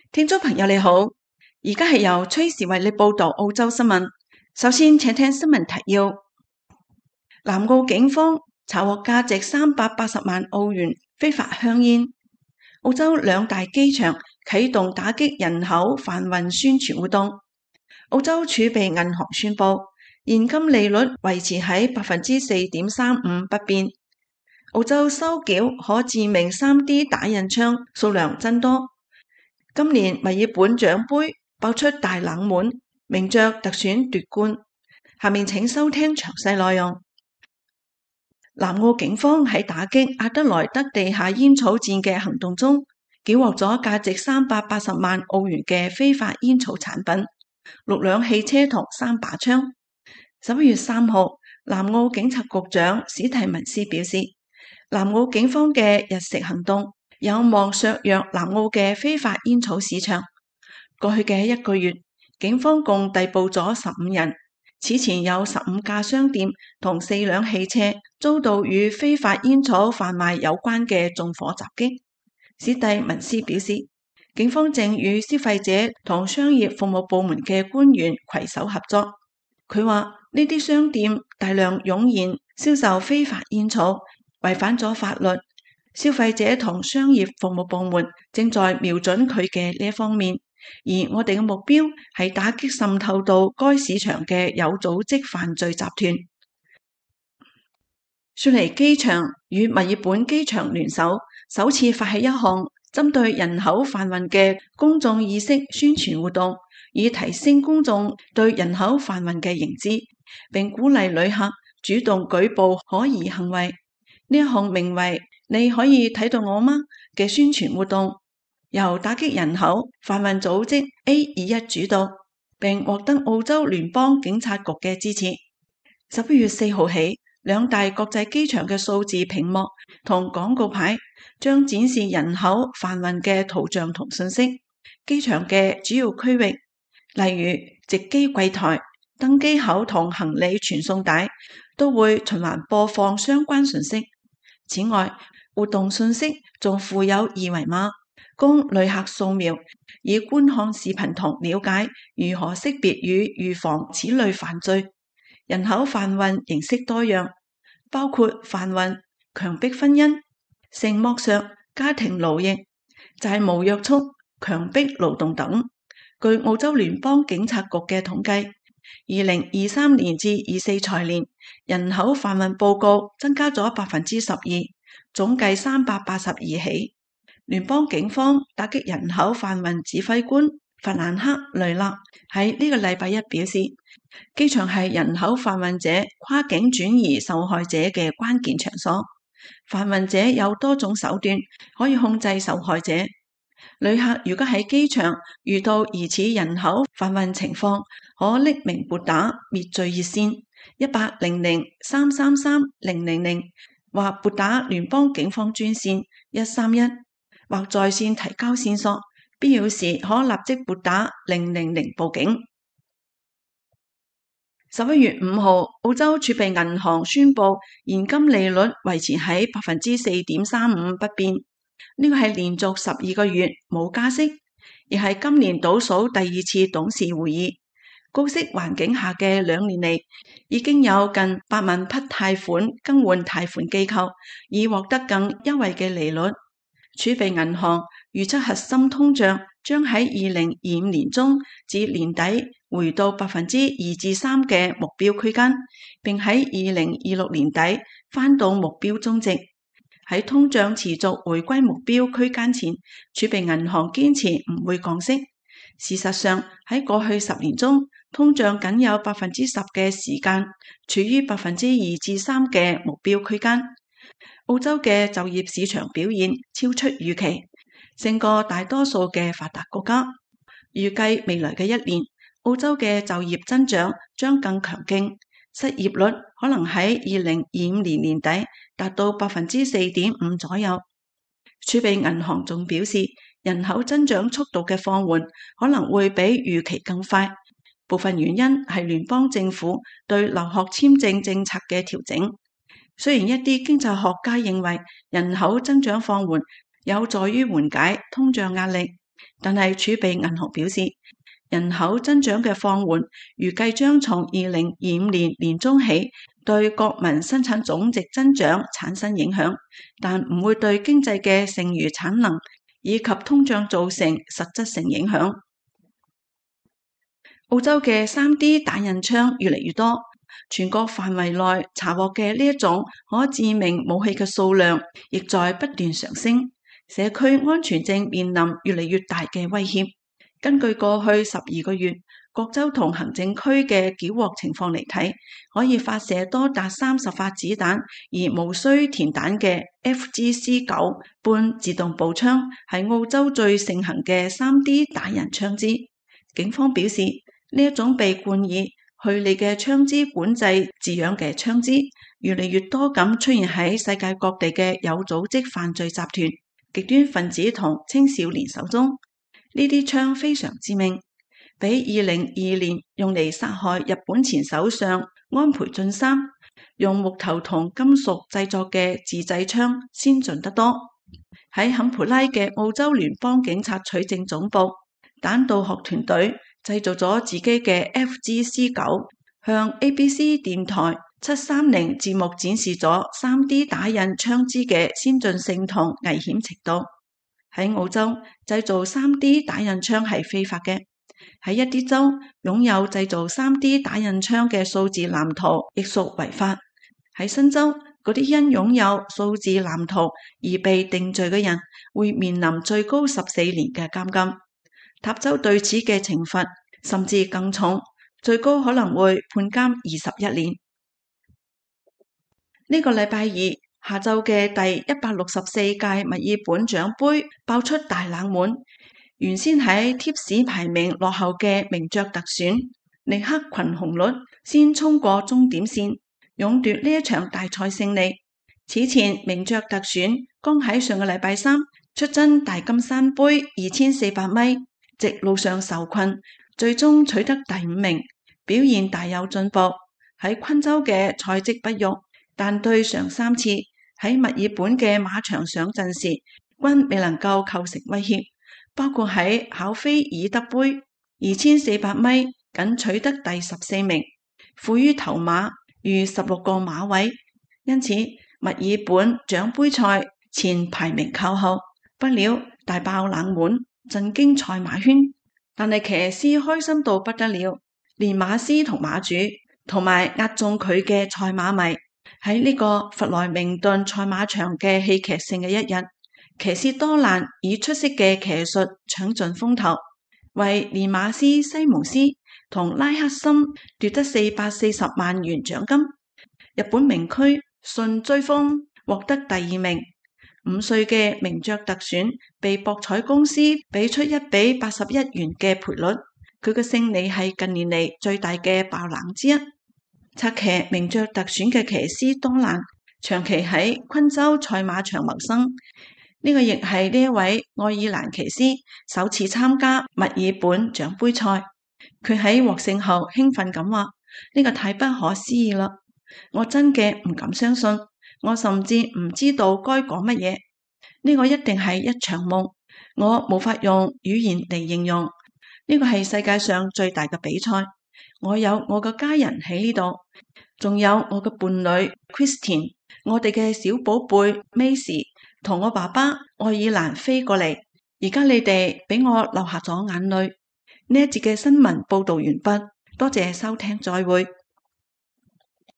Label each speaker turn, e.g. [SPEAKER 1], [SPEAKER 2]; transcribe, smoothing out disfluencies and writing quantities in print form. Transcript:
[SPEAKER 1] 聽眾朋友你好，而家係由崔時為你報道澳洲新聞。首先，請聽新聞提要：南澳警方查獲價值380萬澳元非法香煙。澳洲兩大機場啟動打擊人口販運宣傳活動。澳洲儲備銀行宣布現金利率維持喺4.35%不變。澳洲收繳可致命 3D 打印槍數量增多。今年墨爾本獎盃爆出大冷門，名雀特選奪冠。下面請收聽詳細內容。南澳警方喺打擊阿德萊德地下煙草戰嘅行動中，繳獲咗價值380萬澳元嘅非法煙草產品，6輛汽車同3把槍。11月3號，南澳警察局長史蒂文斯表示，南澳警方嘅日食行動有望削弱南澳嘅非法煙草市場。過去嘅1個月，警方共逮捕咗15人。此前有15家商店同4輛汽車遭到與非法煙草販賣有關嘅縱火襲擊。史蒂文斯表示，警方正與消費者同商業服務部門嘅官員攜手合作。佢話呢啲商店大量湧現銷售非法煙草，違反咗法律。消費者同商業服務部門正在瞄準佢嘅呢一方面，而我哋嘅目標係打擊滲透到該市場嘅有組織犯罪集團。雪梨機場與墨爾本機場聯手，首次發起一項針對人口販運嘅公眾意識宣傳活動，以提升公眾對人口販運嘅認知，並鼓勵旅客主動舉報可疑行為。呢一項名為你可以睇到我嗎嘅宣傳活動，由打擊人口販運組織 A21 主導，並獲得澳洲聯邦警察局嘅支持。11月4號起，兩大國際機場嘅數字屏幕同廣告牌將展示人口販運嘅圖像同信息。機場嘅主要區域，例如值機櫃台、登機口同行李傳送帶，都會循環播放相關信息。此外，活動信息仲附有二維碼，供旅客掃描，以觀看視頻同了解如何識別與預防此類犯罪。人口販運形式多樣，包括販運、強迫婚姻、性剝削、家庭奴役、債務約束、強迫勞動等。據澳洲聯邦警察局嘅統計，2023年至24財年人口販運報告增加咗12%，總計382起。聯邦警方打擊人口販運指揮官法蘭克雷納喺呢個禮拜一表示，機場係人口販運者跨境轉移受害者嘅關鍵場所。販運者有多種手段可以控制受害者。旅客如果喺機場遇到疑似人口販運情況，可匿名撥打滅罪熱線1800-333-000，或撥打聯邦警方專線131，或在線提交線索，必要時可立即撥打000報警。11月5號，澳洲儲備銀行宣布現金利率維持喺4.35%不變。呢個係連續12個月冇加息，亦係今年倒數第2次董事會議。高息環境下嘅2年嚟，已經有近8萬筆貸款更換貸款機構，以獲得更優惠嘅利率。儲備銀行預測核心通脹將喺2025年中至年底回到2%至3%嘅目標區間，並喺2026年底返到目標中值。喺通脹持續回歸目標區間前，儲備銀行堅持唔會降息。事實上，喺過去10年中，通脹僅有10%嘅時間處於2%至3%嘅目標區間。澳洲嘅就業市場表現超出預期，勝過大多數嘅發達國家。預計未來嘅1年，澳洲嘅就業增長將更強勁，失業率可能喺2025年年底達到4.5%左右。儲備銀行仲表示，人口增長速度嘅放緩可能會比預期更快，部分原因係聯邦政府對留學簽證政策嘅調整。雖然一啲經濟學家認為人口增長放緩有助於緩解通脹壓力， 但係儲備銀行表示，人口增長嘅放緩，預計將從2025年年中起對國民生產總值增長產生影響，但唔會對經濟嘅剩餘產能以及通脹造成實質性影響。澳洲嘅 3D 打印槍越嚟越多，全國範圍內查獲嘅呢一種可致命武器嘅數量亦在不斷上升，社區安全正面臨越嚟越大嘅威脅。根據過去12個月各州同行政區嘅繳獲情況嚟睇，可以發射多達30發子彈而無需填彈嘅 FGC-9 半自動步槍係澳洲最盛行嘅 3D 打印槍支。警方表示，呢一種被冠以去你嘅槍支管制字樣嘅槍支，越嚟越多咁出現喺世界各地嘅有組織犯罪集團、極端分子同青少年手中。呢啲槍非常致命，比2022年用嚟殺害日本前首相安倍晉三用木頭同金屬製作嘅自製槍先進得多。喺坎培拉嘅澳洲聯邦警察取證總部，彈道學團隊製造咗自己嘅 FGC-9，向 ABC 電台730節目展示咗 3D 打印槍支嘅先進性同危險程度。喺澳洲，製造 3D 打印槍係非法嘅。喺一啲州，擁有製造 3D 打印槍嘅數字藍圖亦屬違法。喺新州，嗰啲因擁有數字藍圖而被定罪嘅人會面臨最高14年嘅監禁。塔州對此嘅懲罰甚至更重，最高可能會判監21年。呢個禮拜二下晝嘅第164屆墨爾本獎盃爆出大冷門，原先喺貼士排名落後嘅名爵特選尼克群紅綠先衝過終點線，勇奪呢一場大賽勝利。此前名爵特選剛喺上個禮拜三出征大金山杯2400米，直路上受困，最終取得第5名，表現大有進步。喺昆州嘅賽績不俗，但對上3次喺墨爾本嘅馬場上陣時，均未能夠構成威脅，包括喺考菲爾德杯2400米僅取得第14名，負於頭馬逾16個馬位，因此墨爾本獎盃賽前排名靠後。不料大爆冷門，震驚賽馬圈，但係騎師開心到不得了，連馬師同馬主同埋押中佢嘅賽馬迷喺呢個弗萊明頓賽馬場嘅戲劇性嘅一日，騎師多蘭以出色嘅騎術搶盡風頭，為連馬師西蒙斯同拉克森奪得440萬元獎金。日本名駒順追風獲得第2名。5歲嘅名爵特選被博彩公司俾出1比81元嘅賠率，佢嘅勝利係近年嚟最大嘅爆冷之一。策騎名爵特選嘅騎師多蘭長期喺昆州賽馬場謀生，呢個亦係呢一位愛爾蘭騎師首次參加墨爾本獎盃賽。佢喺獲勝後興奮咁話：呢個太不可思議啦！我真嘅唔敢相信，我甚至唔知道該講乜嘢。呢個一定係一場夢，我無法用語言嚟形容。呢個係世界上最大嘅比賽。我有我嘅家人喺呢度，仲有我嘅伴侶 Christine， 我哋嘅小寶貝 Macy 同我爸爸愛爾蘭飛過嚟。而家你哋俾我流下咗眼淚。呢一節嘅新聞報道完畢，多謝收聽，再會。